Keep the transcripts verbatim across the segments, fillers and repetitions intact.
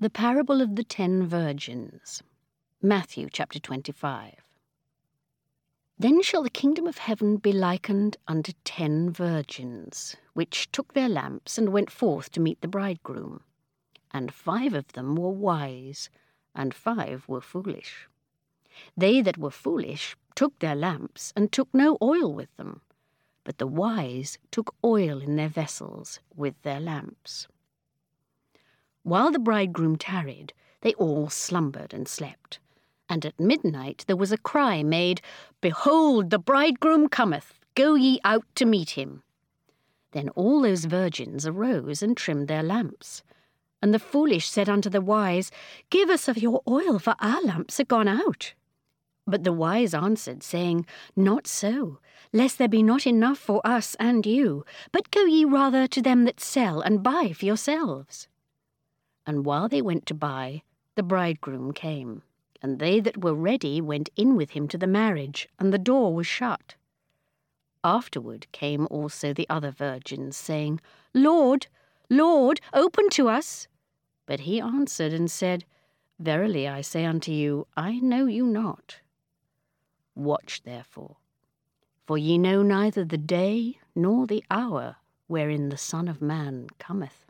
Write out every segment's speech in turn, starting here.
The Parable of the Ten Virgins. Matthew chapter twenty-five. Then shall the kingdom of heaven be likened unto ten virgins, which took their lamps and went forth to meet the bridegroom. And five of them were wise, and five were foolish. They that were foolish took their lamps, and took no oil with them. But the wise took oil in their vessels with their lamps. While the bridegroom tarried, they all slumbered and slept. And at midnight there was a cry made, Behold, the bridegroom cometh, go ye out to meet him. Then all those virgins arose and trimmed their lamps. And the foolish said unto the wise, Give us of your oil, for our lamps are gone out. But the wise answered, saying, Not so, lest there be not enough for us and you, but go ye rather to them that sell, and buy for yourselves. And while they went to buy, the bridegroom came. And they that were ready went in with him to the marriage, and the door was shut. Afterward came also the other virgins, saying, Lord, Lord, open to us. But he answered and said, Verily I say unto you, I know you not. Watch therefore, for ye know neither the day nor the hour wherein the Son of Man cometh.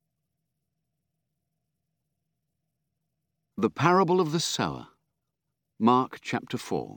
The Parable of the Sower. Mark chapter four.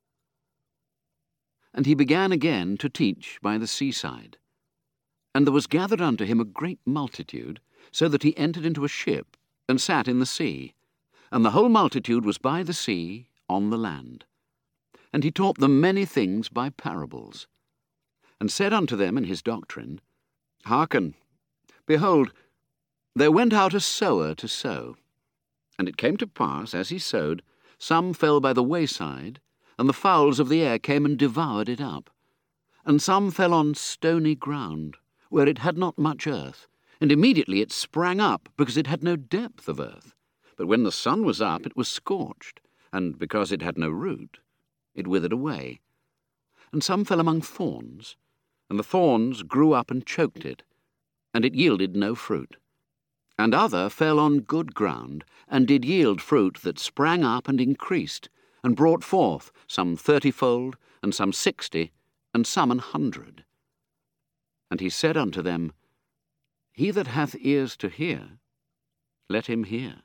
And he began again to teach by the seaside. And there was gathered unto him a great multitude, so that he entered into a ship, and sat in the sea. And the whole multitude was by the sea on the land. And he taught them many things by parables. And said unto them in his doctrine, Hearken, behold, there went out a sower to sow. And it came to pass, as he sowed, some fell by the wayside, and the fowls of the air came and devoured it up. And some fell on stony ground, where it had not much earth, and immediately it sprang up, because it had no depth of earth. But when the sun was up, it was scorched, and because it had no root, it withered away. And some fell among thorns, and the thorns grew up and choked it, and it yielded no fruit. And other fell on good ground, and did yield fruit that sprang up and increased, and brought forth some thirtyfold, and some sixty, and some an hundred. And he said unto them, He that hath ears to hear, let him hear.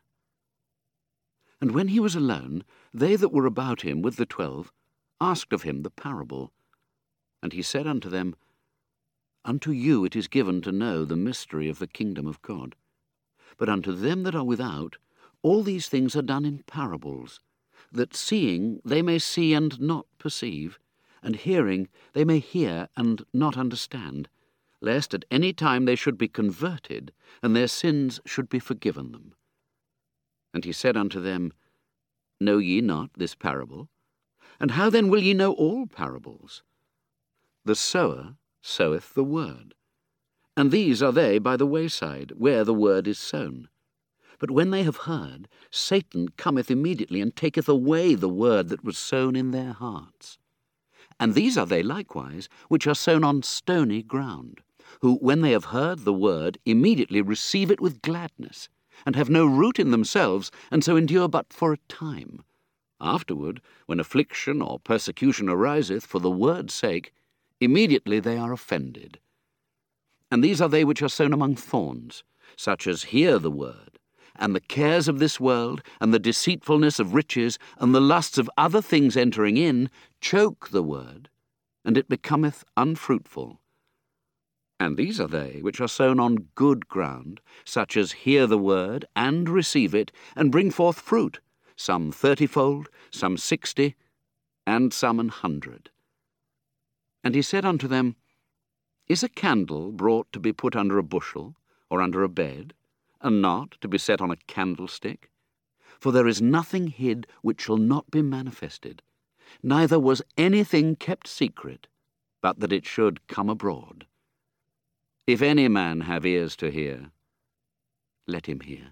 And when he was alone, they that were about him with the twelve asked of him the parable. And he said unto them, Unto you it is given to know the mystery of the kingdom of God. But unto them that are without, all these things are done in parables, that seeing they may see and not perceive, and hearing they may hear and not understand, lest at any time they should be converted, and their sins should be forgiven them. And he said unto them, Know ye not this parable? And how then will ye know all parables? The sower soweth the word. And these are they by the wayside, where the word is sown. But when they have heard, Satan cometh immediately, and taketh away the word that was sown in their hearts. And these are they likewise, which are sown on stony ground, who, when they have heard the word, immediately receive it with gladness, and have no root in themselves, and so endure but for a time. Afterward, when affliction or persecution ariseth for the word's sake, immediately they are offended. And these are they which are sown among thorns, such as hear the word, and the cares of this world, and the deceitfulness of riches, and the lusts of other things entering in, choke the word, and it becometh unfruitful. And these are they which are sown on good ground, such as hear the word, and receive it, and bring forth fruit, some thirtyfold, some sixty, and some an hundred. And he said unto them, Is a candle brought to be put under a bushel, or under a bed, and not to be set on a candlestick? For there is nothing hid which shall not be manifested, neither was anything kept secret, but that it should come abroad. If any man have ears to hear, let him hear.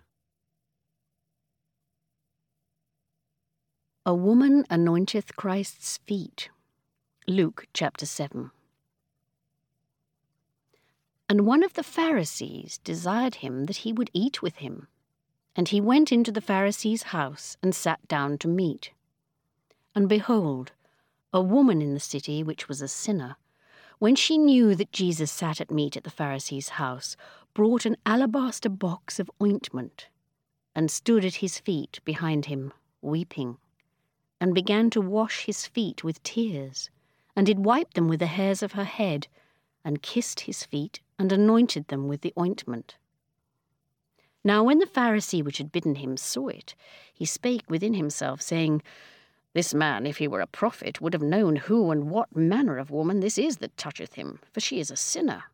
A woman anointeth Christ's feet. Luke chapter seven. And one of the Pharisees desired him that he would eat with him. And he went into the Pharisee's house, and sat down to meat. And behold, a woman in the city, which was a sinner, when she knew that Jesus sat at meat at the Pharisee's house, brought an alabaster box of ointment, and stood at his feet behind him, weeping, and began to wash his feet with tears, and did wipe them with the hairs of her head, and kissed his feet, and anointed them with the ointment. Now when the Pharisee which had bidden him saw it, he spake within himself, saying, This man, if he were a prophet, would have known who and what manner of woman this is that toucheth him, for she is a sinner.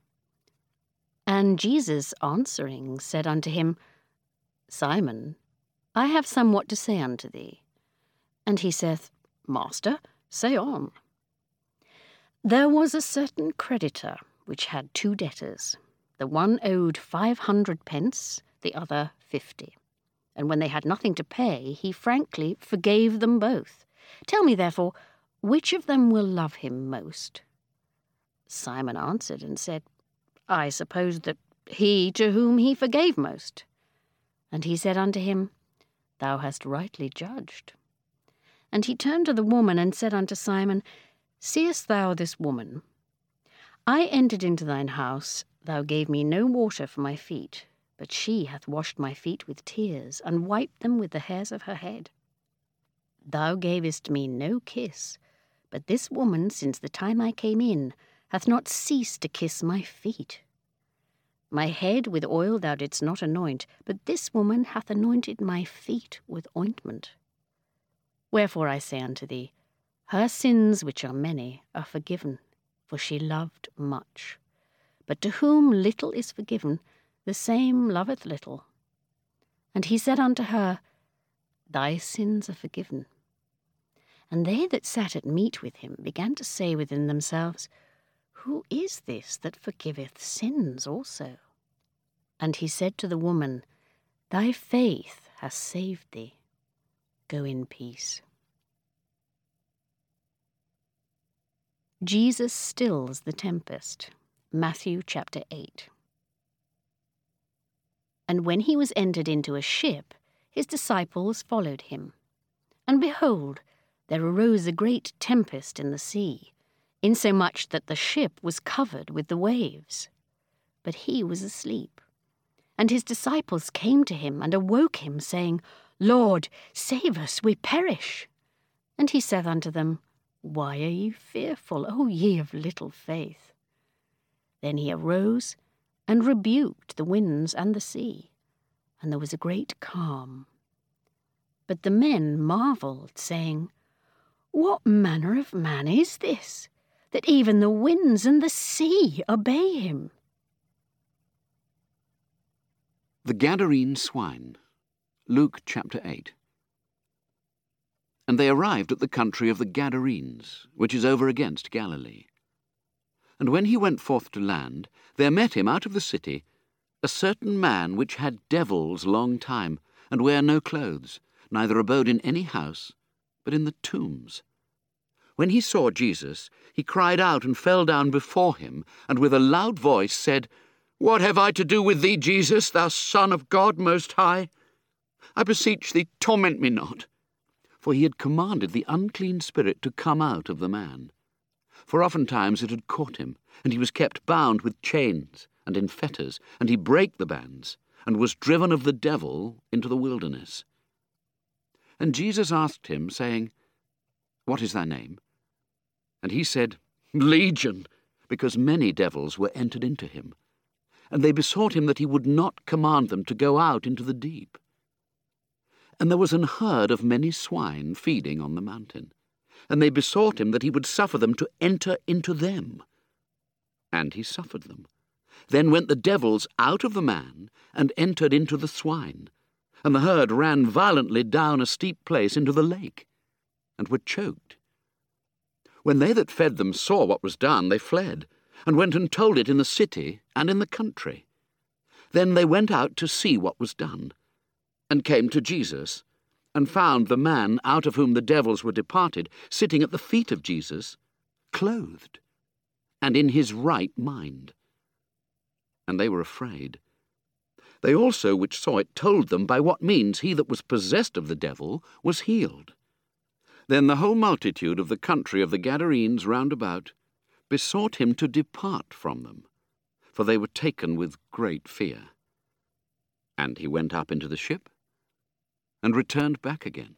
And Jesus answering said unto him, Simon, I have somewhat to say unto thee. And he saith, Master, say on. There was a certain creditor which had two debtors. The one owed five hundred pence, the other fifty. And when they had nothing to pay, he frankly forgave them both. Tell me, therefore, which of them will love him most? Simon answered and said, I suppose that he to whom he forgave most. And he said unto him, Thou hast rightly judged. And he turned to the woman and said unto Simon, Seest thou this woman? I entered into thine house, thou gave me no water for my feet, but she hath washed my feet with tears, and wiped them with the hairs of her head. Thou gavest me no kiss, but this woman, since the time I came in, hath not ceased to kiss my feet. My head with oil thou didst not anoint, but this woman hath anointed my feet with ointment. Wherefore I say unto thee, her sins, which are many, are forgiven, for she loved much. But to whom little is forgiven, the same loveth little. And he said unto her, Thy sins are forgiven. And they that sat at meat with him began to say within themselves, Who is this that forgiveth sins also? And he said to the woman, Thy faith hath saved thee. Go in peace. Jesus stills the tempest. Matthew chapter eight. And when he was entered into a ship, his disciples followed him. And behold, there arose a great tempest in the sea, insomuch that the ship was covered with the waves. But he was asleep. And his disciples came to him and awoke him, saying, Lord, save us, we perish. And he saith unto them, Why are ye fearful, O ye of little faith? Then he arose and rebuked the winds and the sea, and there was a great calm. But the men marveled, saying, What manner of man is this, that even the winds and the sea obey him? The Gadarene swine. Luke chapter eight. And they arrived at the country of the Gadarenes, which is over against Galilee. And when he went forth to land, there met him out of the city a certain man which had devils long time, and wear no clothes, neither abode in any house, but in the tombs. When he saw Jesus, he cried out and fell down before him, and with a loud voice said, What have I to do with thee, Jesus, thou Son of God Most High? I beseech thee, torment me not. For he had commanded the unclean spirit to come out of the man. For oftentimes it had caught him, and he was kept bound with chains and in fetters, and he brake the bands, and was driven of the devil into the wilderness. And Jesus asked him, saying, What is thy name? And he said, Legion, because many devils were entered into him. And they besought him that he would not command them to go out into the deep. And there was an herd of many swine feeding on the mountain, and they besought him that he would suffer them to enter into them. And he suffered them. Then went the devils out of the man, and entered into the swine, and the herd ran violently down a steep place into the lake, and were choked. When they that fed them saw what was done, they fled, and went and told it in the city and in the country. Then they went out to see what was done, and came to Jesus, and found the man out of whom the devils were departed, sitting at the feet of Jesus, clothed, and in his right mind. And they were afraid. They also which saw it told them by what means he that was possessed of the devil was healed. Then the whole multitude of the country of the Gadarenes round about besought him to depart from them, for they were taken with great fear. And he went up into the ship and returned back again.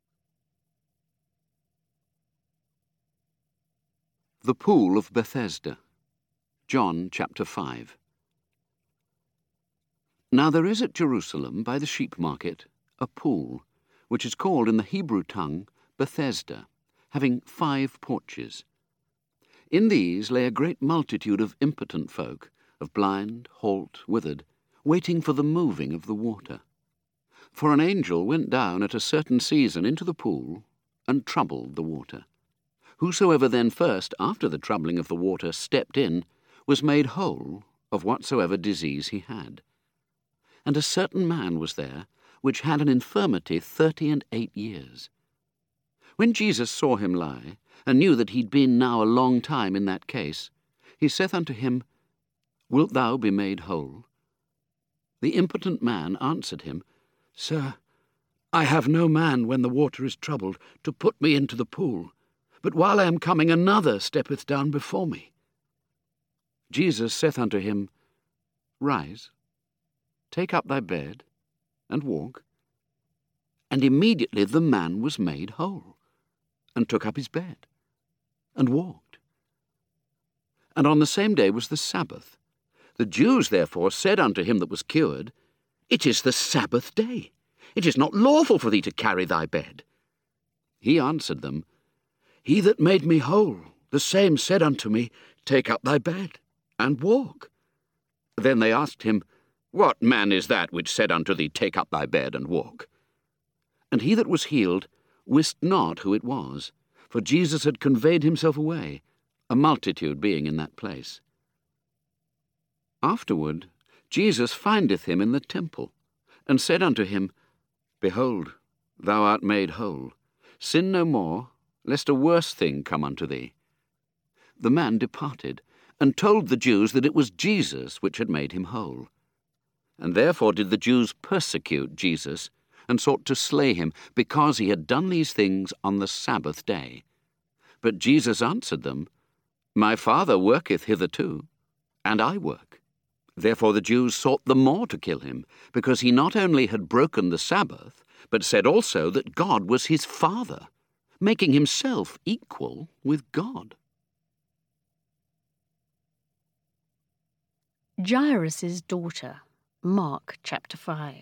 The Pool of Bethesda. John chapter five. Now there is at Jerusalem by the sheep market a pool, which is called in the Hebrew tongue Bethesda, having five porches. In these lay a great multitude of impotent folk, of blind, halt, withered, waiting for the moving of the water. For an angel went down at a certain season into the pool, and troubled the water. Whosoever then first, after the troubling of the water, stepped in, was made whole of whatsoever disease he had. And a certain man was there, which had an infirmity thirty and eight years. When Jesus saw him lie, and knew that he'd been now a long time in that case, he saith unto him, Wilt thou be made whole? The impotent man answered him, Sir, I have no man, when the water is troubled, to put me into the pool, but while I am coming another steppeth down before me. Jesus saith unto him, Rise, take up thy bed, and walk. And immediately the man was made whole, and took up his bed, and walked. And on the same day was the Sabbath. The Jews therefore said unto him that was cured, It is the Sabbath day. It is not lawful for thee to carry thy bed. He answered them, He that made me whole, the same said unto me, Take up thy bed, and walk. Then they asked him, What man is that which said unto thee, Take up thy bed, and walk? And he that was healed wist not who it was, for Jesus had conveyed himself away, a multitude being in that place. Afterward Jesus findeth him in the temple, and said unto him, Behold, thou art made whole. Sin no more, lest a worse thing come unto thee. The man departed, and told the Jews that it was Jesus which had made him whole. And therefore did the Jews persecute Jesus, and sought to slay him, because he had done these things on the Sabbath day. But Jesus answered them, My Father worketh hitherto, and I work. Therefore the Jews sought the more to kill him, because he not only had broken the Sabbath, but said also that God was his Father, making himself equal with God. Jairus' daughter. Mark chapter five.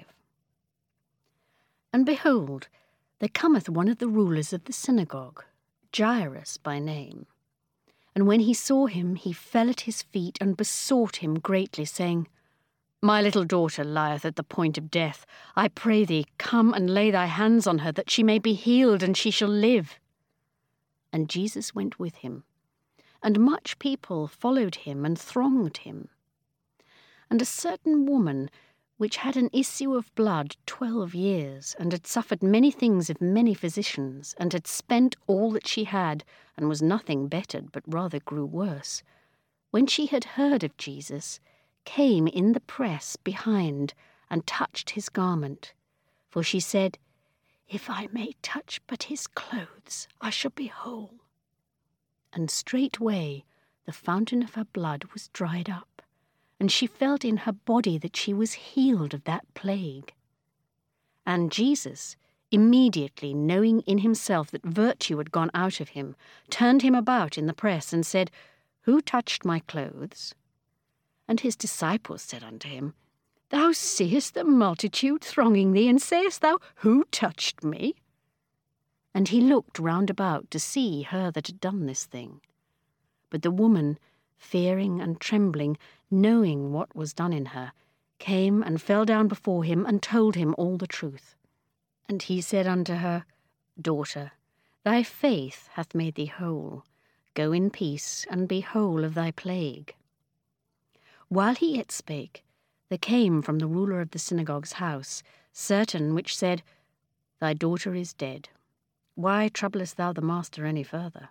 And behold, there cometh one of the rulers of the synagogue, Jairus by name. And when he saw him, he fell at his feet and besought him greatly, saying, My little daughter lieth at the point of death. I pray thee, come and lay thy hands on her, that she may be healed, and she shall live. And Jesus went with him, and much people followed him and thronged him. And a certain woman, which had an issue of blood twelve years, and had suffered many things of many physicians, and had spent all that she had, and was nothing bettered, but rather grew worse, when she had heard of Jesus, came in the press behind, and touched his garment. For she said, If I may touch but his clothes, I shall be whole. And straightway the fountain of her blood was dried up, and she felt in her body that she was healed of that plague. And Jesus, immediately knowing in himself that virtue had gone out of him, turned him about in the press, and said, Who touched my clothes? And his disciples said unto him, Thou seest the multitude thronging thee, and sayest thou, Who touched me? And he looked round about to see her that had done this thing. But the woman, fearing and trembling, knowing what was done in her, came and fell down before him, and told him all the truth. And he said unto her, Daughter, thy faith hath made thee whole. Go in peace, and be whole of thy plague. While he yet spake, there came from the ruler of the synagogue's house certain which said, Thy daughter is dead. Why troublest thou the master any further?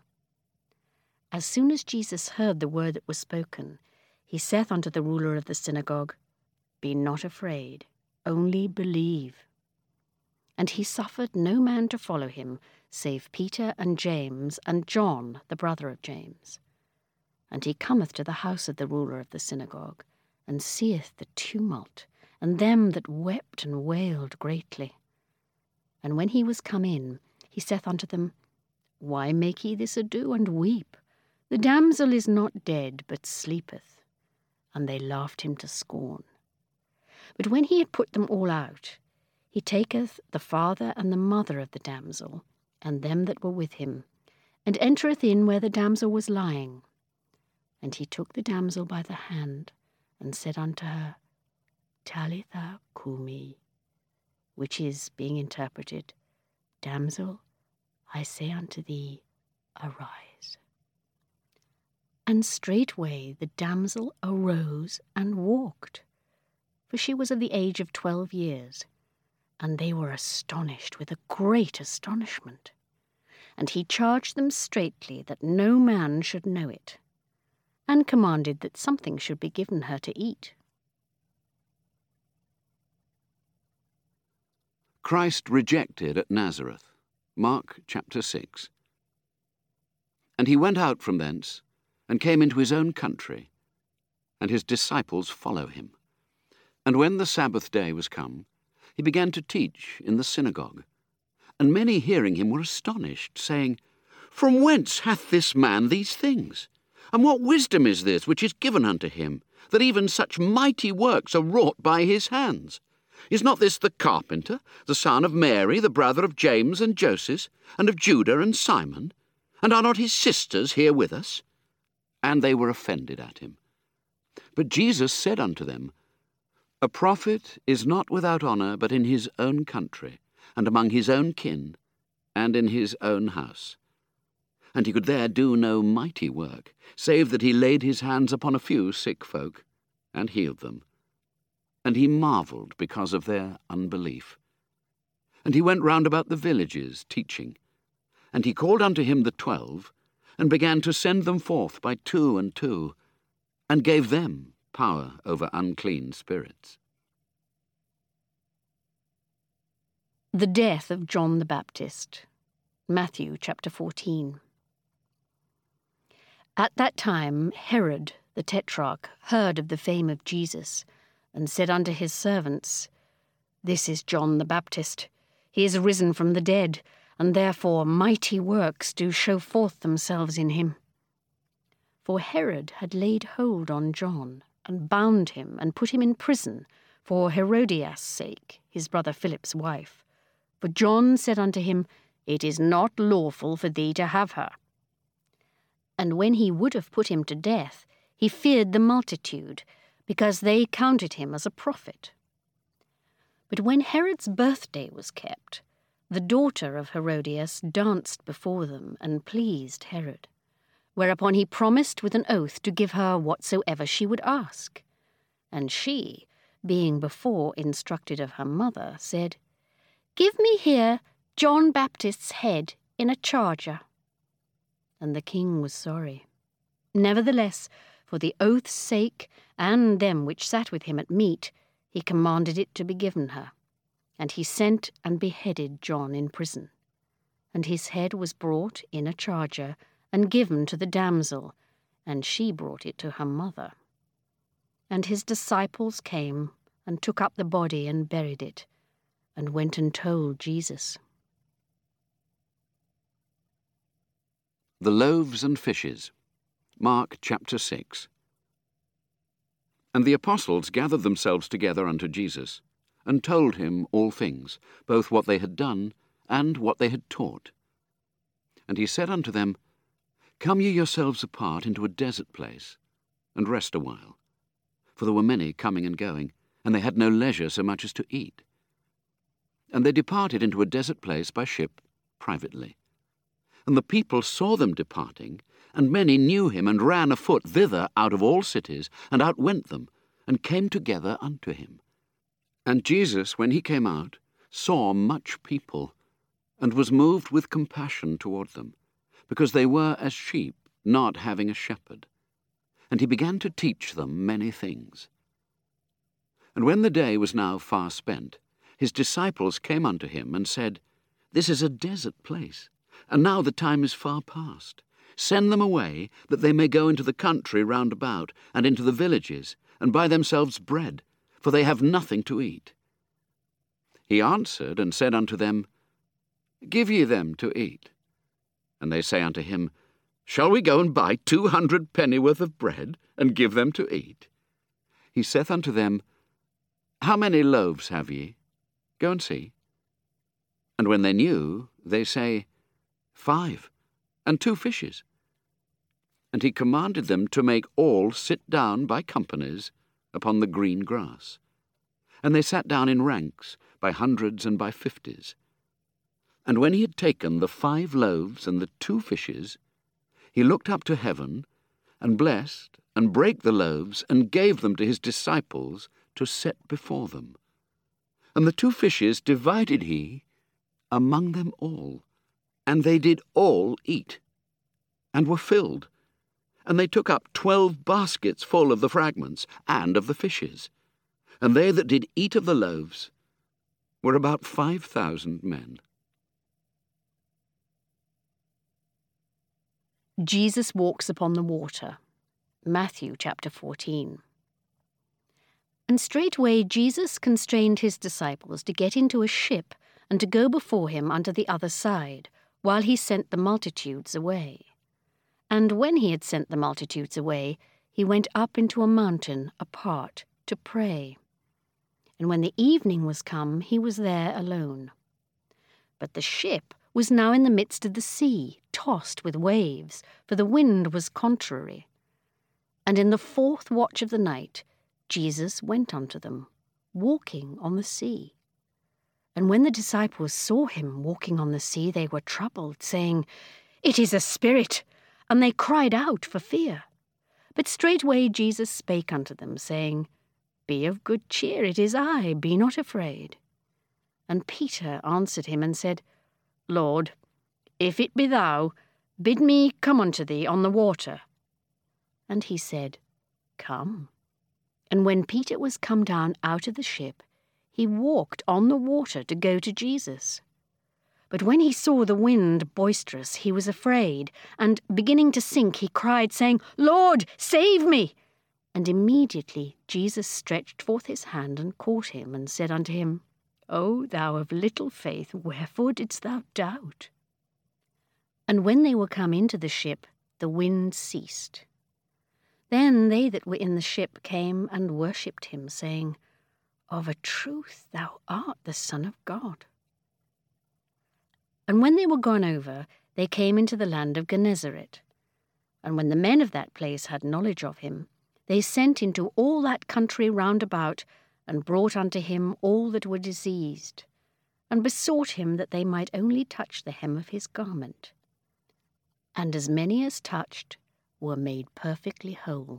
As soon as Jesus heard the word that was spoken, he saith unto the ruler of the synagogue, Be not afraid, only believe. And he suffered no man to follow him, save Peter and James and John, the brother of James. And he cometh to the house of the ruler of the synagogue, and seeth the tumult, and them that wept and wailed greatly. And when he was come in, he saith unto them, Why make ye this ado, and weep? The damsel is not dead, but sleepeth. And they laughed him to scorn. But when he had put them all out, he taketh the father and the mother of the damsel, and them that were with him, and entereth in where the damsel was lying. And he took the damsel by the hand, and said unto her, Talitha cumi, which is, being interpreted, Damsel, I say unto thee, arise. And straightway the damsel arose and walked, for she was of the age of twelve years. And they were astonished with a great astonishment. And he charged them straitly that no man should know it, and commanded that something should be given her to eat. Christ rejected at Nazareth. Mark chapter six. And he went out from thence, and came into his own country, and his disciples follow him. And when the Sabbath day was come, he began to teach in the synagogue. And many hearing him were astonished, saying, From whence hath this man these things? And what wisdom is this which is given unto him, that even such mighty works are wrought by his hands? Is not this the carpenter, the son of Mary, the brother of James and Joseph, and of Judah and Simon? And are not his sisters here with us? And they were offended at him. But Jesus said unto them, A prophet is not without honour but in his own country, and among his own kin, and in his own house. And he could there do no mighty work, save that he laid his hands upon a few sick folk, and healed them. And he marvelled because of their unbelief. And he went round about the villages, teaching. And he called unto him the twelve, and began to send them forth by two and two, and gave them power over unclean spirits. The death of John the Baptist. Matthew chapter fourteen. At that time Herod the Tetrarch heard of the fame of Jesus, and said unto his servants, This is John the Baptist. He is risen from the dead, and therefore mighty works do show forth themselves in him. For Herod had laid hold on John, and bound him, and put him in prison, for Herodias' sake, his brother Philip's wife. For John said unto him, It is not lawful for thee to have her. And when he would have put him to death, he feared the multitude, because they counted him as a prophet. But when Herod's birthday was kept, the daughter of Herodias danced before them, and pleased Herod. Whereupon he promised with an oath to give her whatsoever she would ask. And she, being before instructed of her mother, said, Give me here John Baptist's head in a charger. And the king was sorry. Nevertheless, for the oath's sake, and them which sat with him at meat, he commanded it to be given her. And he sent and beheaded John in prison. And his head was brought in a charger, and given to the damsel, and she brought it to her mother. And his disciples came, and took up the body, and buried it, and went and told Jesus. The loaves and fishes. Mark chapter six. And the apostles gathered themselves together unto Jesus, and told him all things, both what they had done, and what they had taught. And he said unto them, Come ye yourselves apart into a desert place, and rest a while. For there were many coming and going, and they had no leisure so much as to eat. And they departed into a desert place by ship privately. And the people saw them departing, and many knew him, and ran afoot thither out of all cities, and outwent them, and came together unto him. And Jesus, when he came out, saw much people, and was moved with compassion toward them, because they were as sheep, not having a shepherd. And he began to teach them many things. And when the day was now far spent, his disciples came unto him and said, This is a desert place, and now the time is far past. Send them away, that they may go into the country round about, and into the villages, and buy themselves bread, for they have nothing to eat. He answered and said unto them, Give ye them to eat. And they say unto him, Shall we go and buy two hundred pennyworth of bread, and give them to eat? He saith unto them, How many loaves have ye? Go and see. And when they knew, they say, Five, and two fishes. And he commanded them to make all sit down by companies upon the green grass. And they sat down in ranks, by hundreds and by fifties. And when he had taken the five loaves and the two fishes, he looked up to heaven, and blessed, and brake the loaves, and gave them to his disciples to set before them. And the two fishes divided he among them all. And they did all eat, and were filled. And they took up twelve baskets full of the fragments, and of the fishes. And they that did eat of the loaves were about five thousand men. Jesus walks upon the water. Matthew chapter fourteen. And straightway Jesus constrained his disciples to get into a ship, and to go before him unto the other side, while he sent the multitudes away. And when he had sent the multitudes away, he went up into a mountain apart to pray. And when the evening was come, he was there alone. But the ship was now in the midst of the sea, tossed with waves, for the wind was contrary. And in the fourth watch of the night, Jesus went unto them, walking on the sea. And when the disciples saw him walking on the sea, they were troubled, saying, It is a spirit. And they cried out for fear. But straightway Jesus spake unto them, saying, Be of good cheer, it is I, be not afraid. And Peter answered him and said, Lord, if it be thou, bid me come unto thee on the water. And he said, Come. And when Peter was come down out of the ship, he walked on the water to go to Jesus. But when he saw the wind boisterous, he was afraid, and beginning to sink, he cried, saying, Lord, save me! And immediately Jesus stretched forth his hand and caught him, and said unto him, O thou of little faith, wherefore didst thou doubt? And when they were come into the ship, the wind ceased. Then they that were in the ship came and worshipped him, saying, Of a truth thou art the Son of God. And when they were gone over, they came into the land of Gennesaret. And when the men of that place had knowledge of him, they sent into all that country round about, and brought unto him all that were diseased, and besought him that they might only touch the hem of his garment. And as many as touched were made perfectly whole.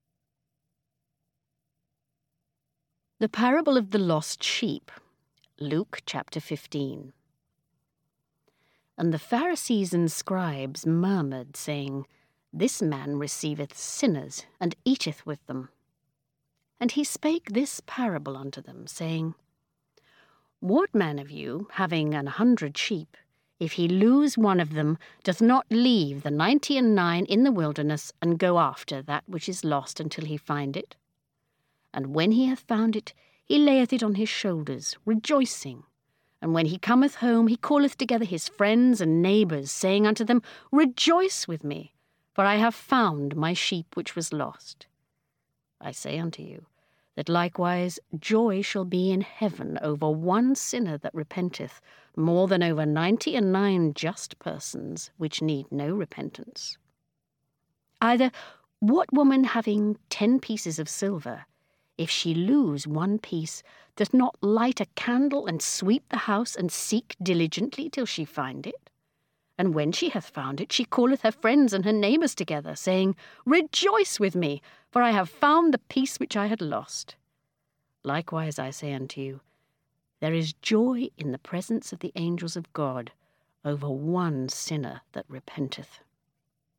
The parable of the lost sheep, Luke chapter fifteen. And the Pharisees and scribes murmured, saying, This man receiveth sinners, and eateth with them. And he spake this parable unto them, saying, What man of you, having an hundred sheep, if he lose one of them, doth not leave the ninety and nine in the wilderness, and go after that which is lost until he find it? And when he hath found it, he layeth it on his shoulders, rejoicing. And when he cometh home, he calleth together his friends and neighbours, saying unto them, Rejoice with me, for I have found my sheep which was lost. I say unto you, that likewise joy shall be in heaven over one sinner that repenteth, more than over ninety and nine just persons, which need no repentance. Either what woman having ten pieces of silver, if she lose one piece, doth not light a candle and sweep the house and seek diligently till she find it? And when she hath found it, she calleth her friends and her neighbours together, saying, Rejoice with me, for I have found the piece which I had lost. Likewise I say unto you, there is joy in the presence of the angels of God over one sinner that repenteth.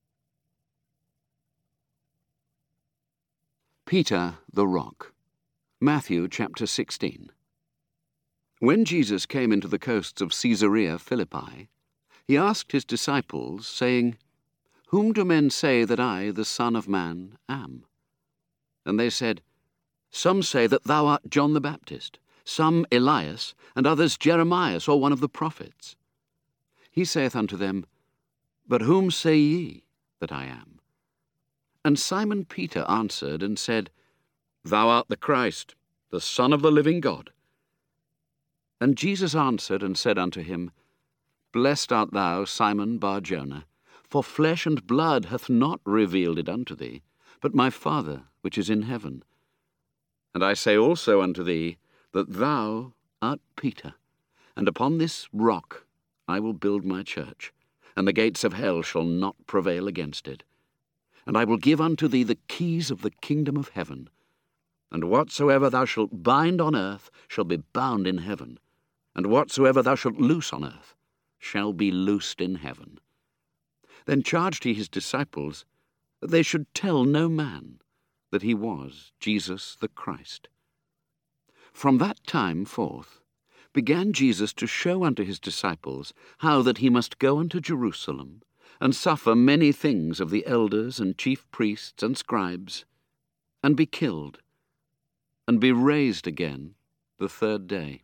Peter the Rock. Matthew chapter sixteen. When Jesus came into the coasts of Caesarea Philippi, he asked his disciples, saying, "Whom do men say that I, the Son of Man, am?" And they said, "Some say that thou art John the Baptist, some Elias, and others Jeremias, or one of the prophets." He saith unto them, "But whom say ye that I am?" And Simon Peter answered and said, "Thou art the Christ, the Son of the living God." And Jesus answered and said unto him, "Blessed art thou, Simon Bar-Jonah, for flesh and blood hath not revealed it unto thee, but my Father which is in heaven. And I say also unto thee, that thou art Peter, and upon this rock I will build my church, and the gates of hell shall not prevail against it. And I will give unto thee the keys of the kingdom of heaven. And whatsoever thou shalt bind on earth shall be bound in heaven, and whatsoever thou shalt loose on earth shall be loosed in heaven." Then charged he his disciples that they should tell no man that he was Jesus the Christ. From that time forth began Jesus to show unto his disciples how that he must go unto Jerusalem, and suffer many things of the elders and chief priests and scribes, and be killed, and be raised again the third day.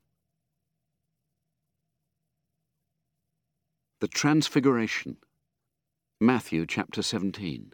The Transfiguration. Matthew chapter seventeen.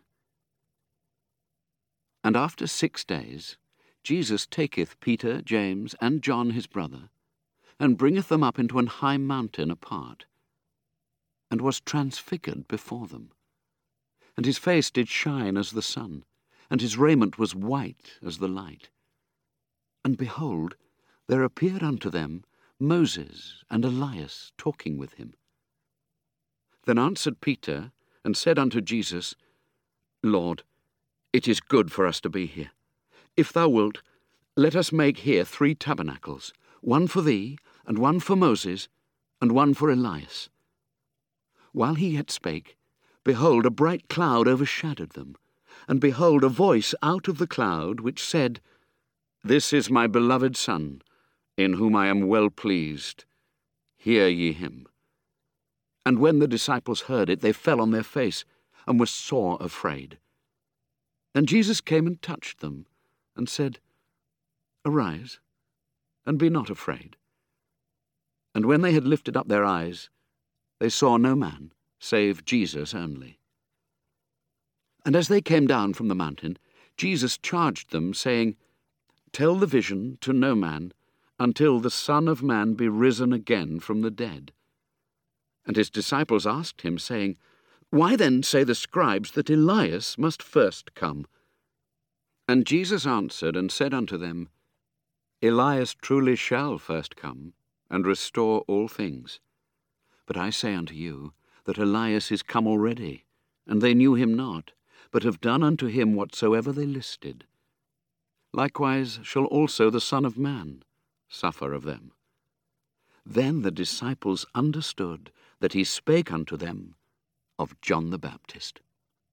And after six days Jesus taketh Peter, James, and John his brother, and bringeth them up into an high mountain apart, and was transfigured before them. And his face did shine as the sun, and his raiment was white as the light. And behold, there appeared unto them Moses and Elias talking with him. Then answered Peter, and said unto Jesus, "Lord, it is good for us to be here. If thou wilt, let us make here three tabernacles, one for thee, and one for Moses, and one for Elias." While he yet spake, behold, a bright cloud overshadowed them, and behold, a voice out of the cloud, which said, "This is my beloved Son, in whom I am well pleased. Hear ye him." And when the disciples heard it, they fell on their face, and were sore afraid. And Jesus came and touched them, and said, "Arise, and be not afraid." And when they had lifted up their eyes, they saw no man, save Jesus only. And as they came down from the mountain, Jesus charged them, saying, "Tell the vision to no man, until the Son of Man be risen again from the dead." And his disciples asked him, saying, "Why then say the scribes that Elias must first come?" And Jesus answered and said unto them, "Elias truly shall first come, and restore all things. But I say unto you, that Elias is come already, and they knew him not, but have done unto him whatsoever they listed. Likewise shall also the Son of Man suffer of them." Then the disciples understood that he spake unto them of John the Baptist.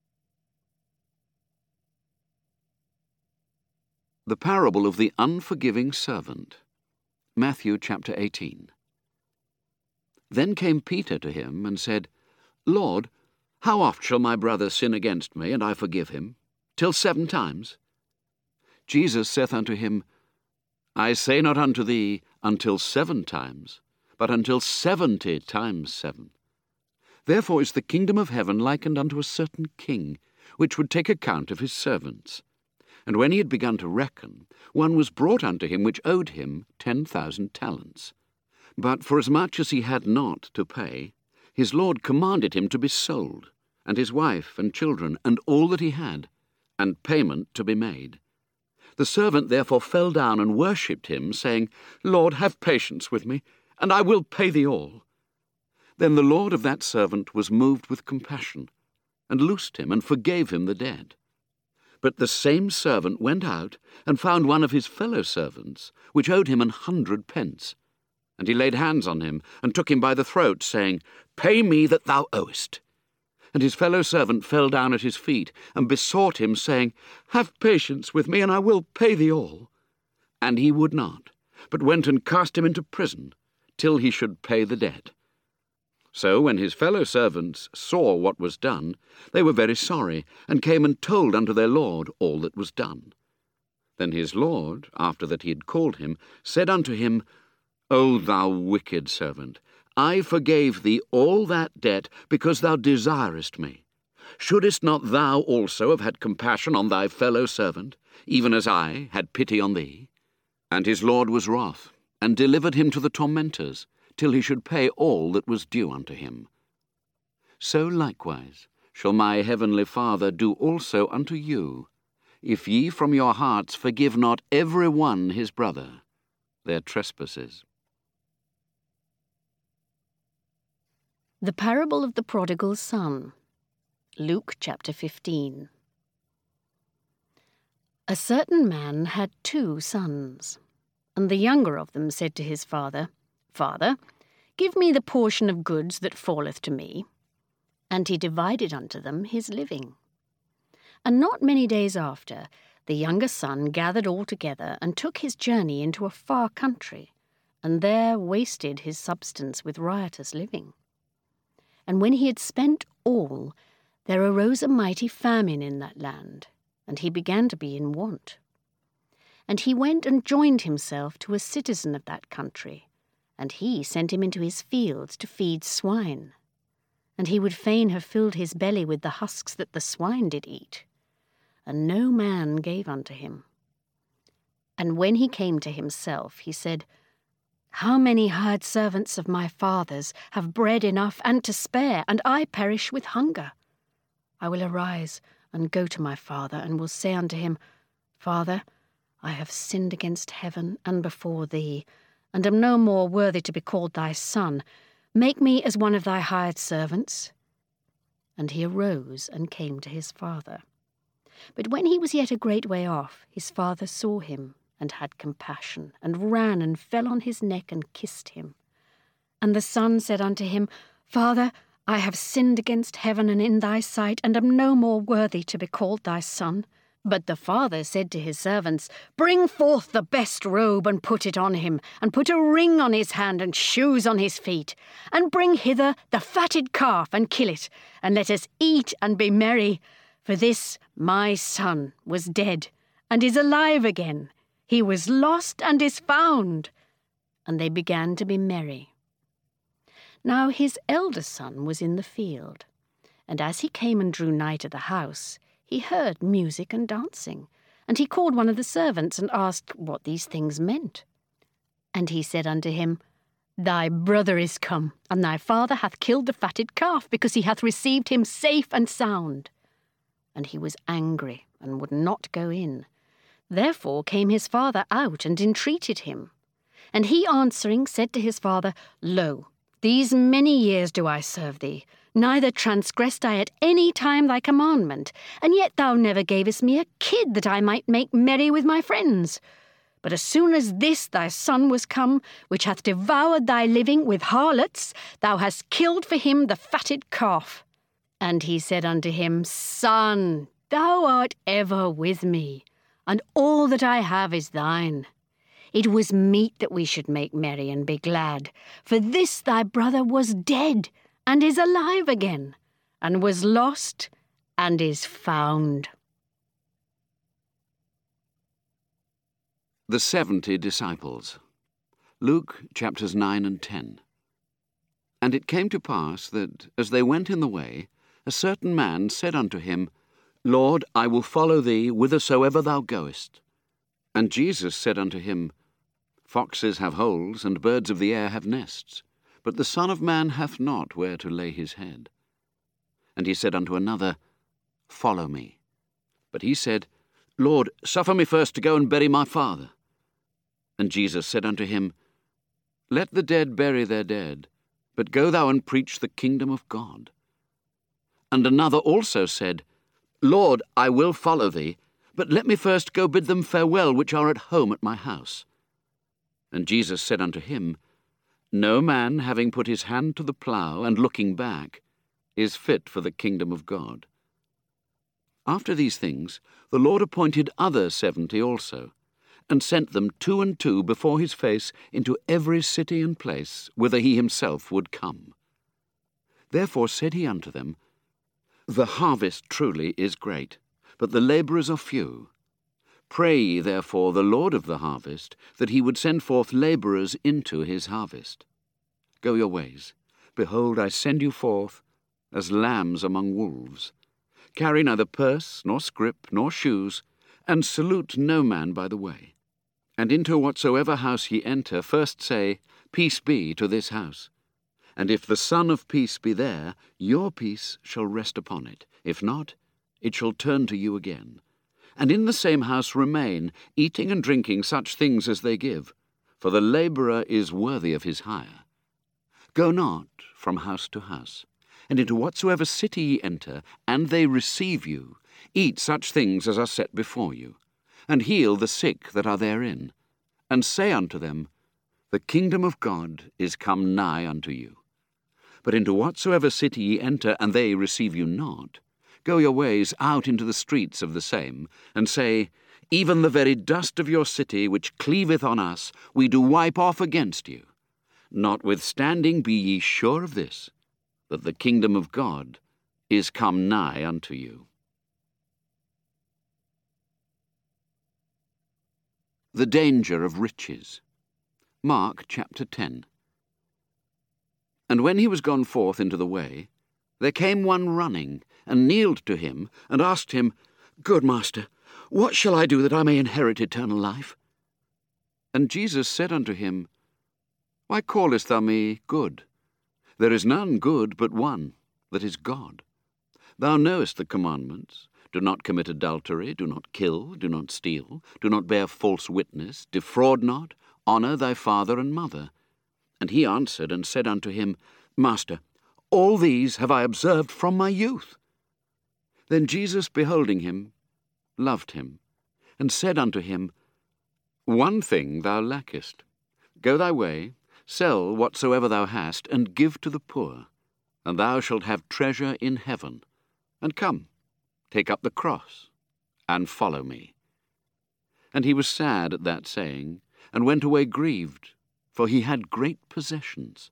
The parable of the unforgiving servant. Matthew chapter eighteen. Then came Peter to him and said, "Lord, how oft shall my brother sin against me, and I forgive him? Till seven times?" Jesus saith unto him, I say not unto thee, until seven times, but until seventy times seven. Therefore is the kingdom of heaven likened unto a certain king, which would take account of his servants. And when he had begun to reckon, one was brought unto him which owed him ten thousand talents. But forasmuch as he had not to pay, his lord commanded him to be sold, and his wife and children, and all that he had, and payment to be made. The servant therefore fell down and worshipped him, saying, Lord, have patience with me, and I will pay thee all. Then the lord of that servant was moved with compassion, and loosed him, and forgave him the debt. But the same servant went out, and found one of his fellow servants, which owed him an hundred pence. And he laid hands on him, and took him by the throat, saying, Pay me that thou owest. And his fellow servant fell down at his feet, and besought him, saying, Have patience with me, and I will pay thee all. And he would not, but went and cast him into prison, till he should pay the debt. So when his fellow servants saw what was done, they were very sorry, and came and told unto their lord all that was done. Then his lord, after that he had called him, said unto him, O thou wicked servant, I forgave thee all that debt, because thou desirest me. Shouldest not thou also have had compassion on thy fellow servant, even as I had pity on thee? And his lord was wroth, and delivered him to the tormentors, till he should pay all that was due unto him. So likewise shall my heavenly Father do also unto you, if ye from your hearts forgive not every one his brother their trespasses. The parable of the prodigal son. Luke chapter fifteen. A certain man had two sons, and the younger of them said to his father, Father, give me the portion of goods that falleth to me. And he divided unto them his living. And not many days after, the younger son gathered all together, and took his journey into a far country, and there wasted his substance with riotous living. And when he had spent all, there arose a mighty famine in that land, and he began to be in want. And he went and joined himself to a citizen of that country, and he sent him into his fields to feed swine. And he would fain have filled his belly with the husks that the swine did eat. And no man gave unto him. And when he came to himself, he said, How many hired servants of my father's have bread enough and to spare, and I perish with hunger? I will arise and go to my father, and will say unto him, Father, I have sinned against heaven and before thee, and am no more worthy to be called thy son. Make me as one of thy hired servants. And he arose and came to his father. But when he was yet a great way off, his father saw him, and had compassion, and ran and fell on his neck and kissed him. And the son said unto him, Father, I have sinned against heaven and in thy sight, and am no more worthy to be called thy son. But the father said to his servants, Bring forth the best robe, and put it on him, and put a ring on his hand, and shoes on his feet. And bring hither the fatted calf, and kill it, and let us eat and be merry. For this my son was dead, and is alive again. He was lost and is found. And they began to be merry. Now his elder son was in the field, and as he came and drew nigh to the house, he heard music and dancing, and he called one of the servants and asked what these things meant. And he said unto him, Thy brother is come, and thy father hath killed the fatted calf, because he hath received him safe and sound. And he was angry, and would not go in. Therefore came his father out, and entreated him. And he answering said to his father, Lo, these many years do I serve thee, neither transgressed I at any time thy commandment, and yet thou never gavest me a kid that I might make merry with my friends. But as soon as this thy son was come, which hath devoured thy living with harlots, thou hast killed for him the fatted calf. And he said unto him, Son, thou art ever with me, and all that I have is thine. It was meet that we should make merry and be glad, for this thy brother was dead, and is alive again, and was lost, and is found. The seventy disciples. Luke chapters nine and ten. And it came to pass that, as they went in the way, a certain man said unto him, Lord, I will follow thee whithersoever thou goest. And Jesus said unto him, Foxes have holes, and birds of the air have nests, but the Son of Man hath not where to lay his head. And he said unto another, Follow me. But he said, Lord, suffer me first to go and bury my father. And Jesus said unto him, Let the dead bury their dead, but go thou and preach the kingdom of God. And another also said, Lord, I will follow thee, but let me first go bid them farewell which are at home at my house. And Jesus said unto him, No man, having put his hand to the plough, and looking back, is fit for the kingdom of God. After these things, the Lord appointed other seventy also, and sent them two and two before his face into every city and place whither he himself would come. Therefore said he unto them, The harvest truly is great, but the labourers are few. Pray ye therefore the Lord of the harvest, that he would send forth labourers into his harvest. Go your ways. Behold, I send you forth as lambs among wolves. Carry neither purse, nor scrip, nor shoes, and salute no man by the way. And into whatsoever house ye enter, first say, Peace be to this house. And if the Son of Peace be there, your peace shall rest upon it. If not, it shall turn to you again. And in the same house remain, eating and drinking such things as they give, for the labourer is worthy of his hire. Go not from house to house, and into whatsoever city ye enter, and they receive you, eat such things as are set before you, and heal the sick that are therein, and say unto them, The kingdom of God is come nigh unto you. But into whatsoever city ye enter, and they receive you not, go your ways out into the streets of the same, and say, Even the very dust of your city, which cleaveth on us, we do wipe off against you. Notwithstanding be ye sure of this, that the kingdom of God is come nigh unto you. The danger of riches. Mark chapter ten. And when he was gone forth into the way, there came one running, and kneeled to him, and asked him, Good master, what shall I do that I may inherit eternal life? And Jesus said unto him, Why callest thou me good? There is none good but one, that is God. Thou knowest the commandments. Do not commit adultery, do not kill, do not steal, do not bear false witness, defraud not, honour thy father and mother. And he answered and said unto him, Master, all these have I observed from my youth. Then Jesus, beholding him, loved him, and said unto him, One thing thou lackest. Go thy way, sell whatsoever thou hast, and give to the poor, and thou shalt have treasure in heaven. And come, take up the cross, and follow me. And he was sad at that saying, and went away grieved, for he had great possessions.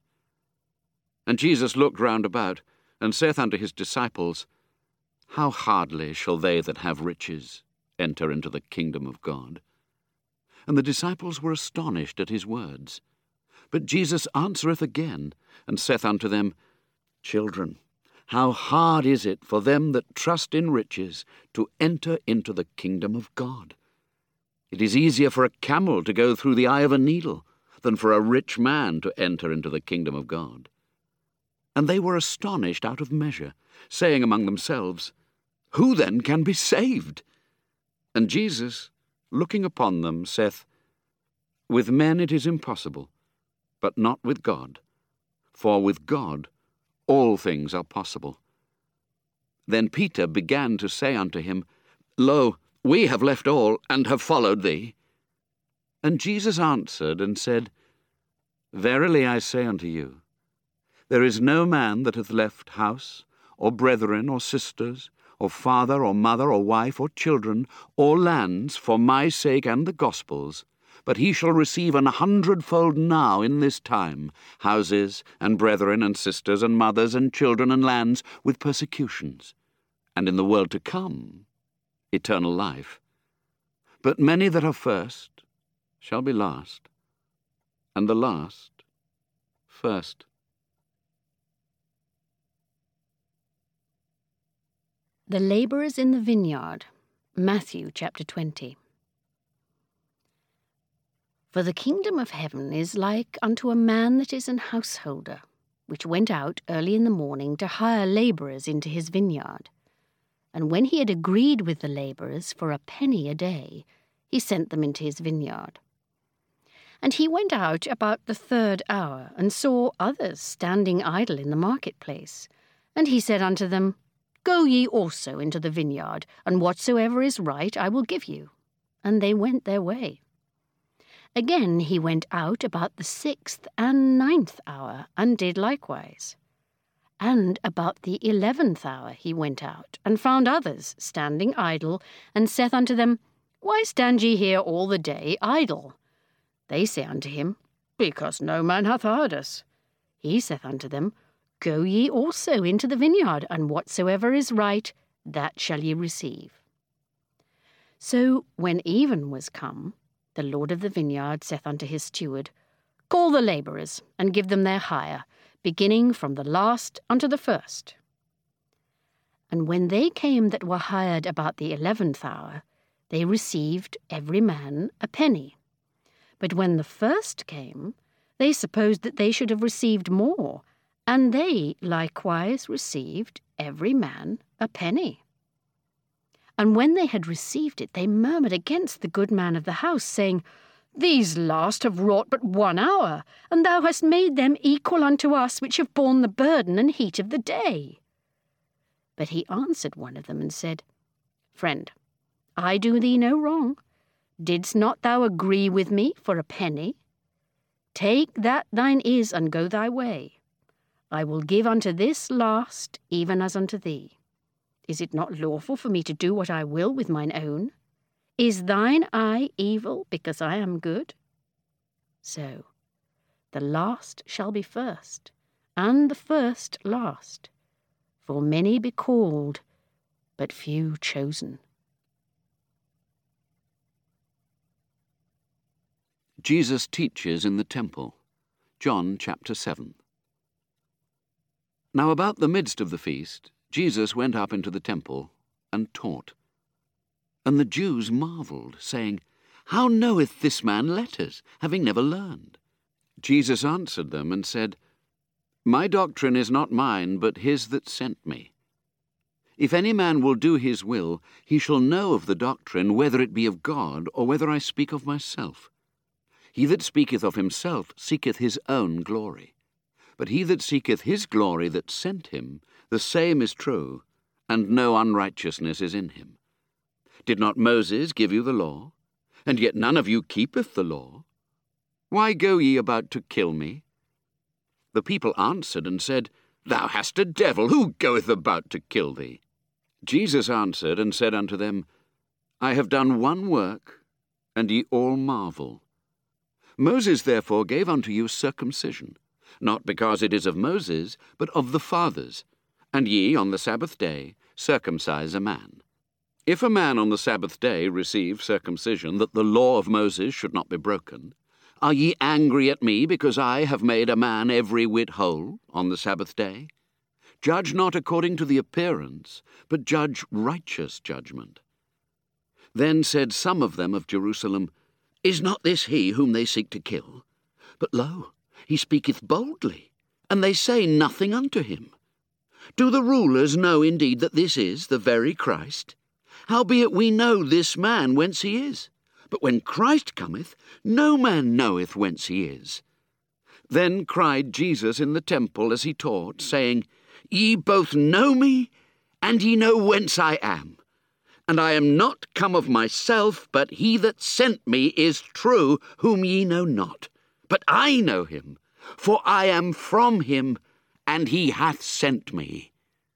And Jesus looked round about, and saith unto his disciples, How hardly shall they that have riches enter into the kingdom of God? And the disciples were astonished at his words. But Jesus answereth again, and saith unto them, Children, how hard is it for them that trust in riches to enter into the kingdom of God? It is easier for a camel to go through the eye of a needle than for a rich man to enter into the kingdom of God. And they were astonished out of measure, saying among themselves, Who then can be saved? And Jesus, looking upon them, saith, With men it is impossible, but not with God. For with God all things are possible. Then Peter began to say unto him, Lo, we have left all, and have followed thee. And Jesus answered and said, Verily I say unto you, there is no man that hath left house, or brethren, or sisters, or father, or mother, or wife, or children, or lands, for my sake and the gospel's, but he shall receive an hundredfold now in this time, houses, and brethren, and sisters, and mothers, and children, and lands, with persecutions, and in the world to come, eternal life. But many that are first shall be last, and the last first. The labourers in the vineyard. Matthew chapter twenty. For the kingdom of heaven is like unto a man that is an householder, which went out early in the morning to hire labourers into his vineyard. And when he had agreed with the labourers for a penny a day, he sent them into his vineyard. And he went out about the third hour, and saw others standing idle in the marketplace. And he said unto them, Go ye also into the vineyard, and whatsoever is right I will give you. And they went their way. Again he went out about the sixth and ninth hour, and did likewise. And about the eleventh hour he went out, and found others standing idle, and saith unto them, Why stand ye here all the day idle? They say unto him, Because no man hath hired us. He saith unto them, Go ye also into the vineyard, and whatsoever is right, that shall ye receive. So when even was come, the lord of the vineyard saith unto his steward, Call the labourers, and give them their hire, beginning from the last unto the first. And when they came that were hired about the eleventh hour, they received every man a penny. But when the first came, they supposed that they should have received more, and they likewise received every man a penny. And when they had received it, they murmured against the good man of the house, saying, These last have wrought but one hour, and thou hast made them equal unto us which have borne the burden and heat of the day. But he answered one of them and said, Friend, I do thee no wrong. Didst not thou agree with me for a penny? Take that thine is, and go thy way. I will give unto this last, even as unto thee. Is it not lawful for me to do what I will with mine own? Is thine eye evil, because I am good? So, the last shall be first, and the first last. For many be called, but few chosen. Jesus teaches in the temple. John chapter seven. Now about the midst of the feast, Jesus went up into the temple and taught. And the Jews marvelled, saying, How knoweth this man letters, having never learned? Jesus answered them and said, My doctrine is not mine, but his that sent me. If any man will do his will, he shall know of the doctrine, whether it be of God, or whether I speak of myself. He that speaketh of himself seeketh his own glory. But he that seeketh his glory that sent him, the same is true, and no unrighteousness is in him. Did not Moses give you the law? And yet none of you keepeth the law. Why go ye about to kill me? The people answered and said, Thou hast a devil, who goeth about to kill thee? Jesus answered and said unto them, I have done one work, and ye all marvel. Moses therefore gave unto you circumcision, not because it is of Moses, but of the fathers, and ye on the Sabbath day circumcise a man. If a man on the Sabbath day receive circumcision, that the law of Moses should not be broken, are ye angry at me, because I have made a man every whit whole on the Sabbath day? Judge not according to the appearance, but judge righteous judgment. Then said some of them of Jerusalem, Is not this he whom they seek to kill? But lo, he speaketh boldly, and they say nothing unto him. Do the rulers know indeed that this is the very Christ? Howbeit we know this man whence he is. But when Christ cometh, no man knoweth whence he is. Then cried Jesus in the temple as he taught, saying, Ye both know me, and ye know whence I am. And I am not come of myself, but he that sent me is true, whom ye know not. But I know him, for I am from him, and he hath sent me.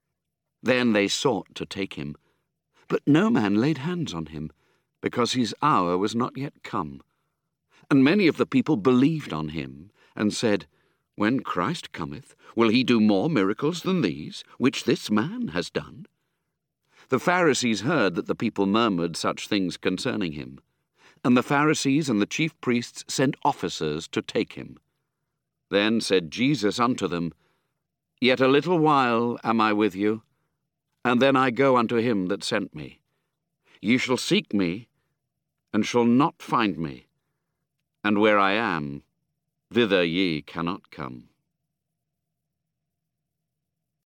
Then they sought to take him, but no man laid hands on him, because his hour was not yet come. And many of the people believed on him, and said, When Christ cometh, will he do more miracles than these, which this man has done? The Pharisees heard that the people murmured such things concerning him. And the Pharisees and the chief priests sent officers to take him. Then said Jesus unto them, Yet a little while am I with you, and then I go unto him that sent me. Ye shall seek me, and shall not find me, and where I am, thither ye cannot come.